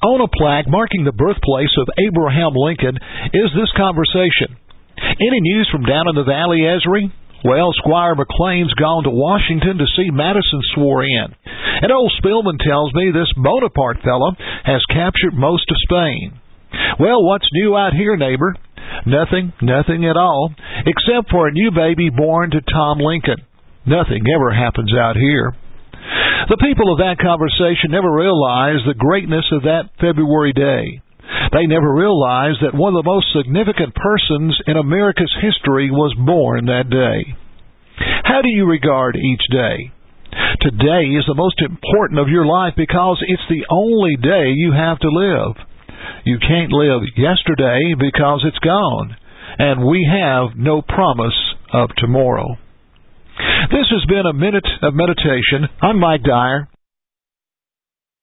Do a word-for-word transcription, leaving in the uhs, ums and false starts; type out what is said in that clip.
On a plaque marking the birthplace of Abraham Lincoln is this conversation. Any news from down in the valley, Esri? Well, Squire McLean's gone to Washington to see Madison swore in. And old Spillman tells me this Bonaparte fella has captured most of Spain. Well, what's new out here, neighbor? Nothing, nothing at all, except for a new baby born to Tom Lincoln. Nothing ever happens out here. The people of that conversation never realized the greatness of that February day. They never realized that one of the most significant persons in America's history was born that day. How do you regard each day? Today is the most important of your life because it's the only day you have to live. You can't live yesterday because it's gone, and we have no promise of tomorrow. This has been a Minute of Meditation. I'm Mike Dyer.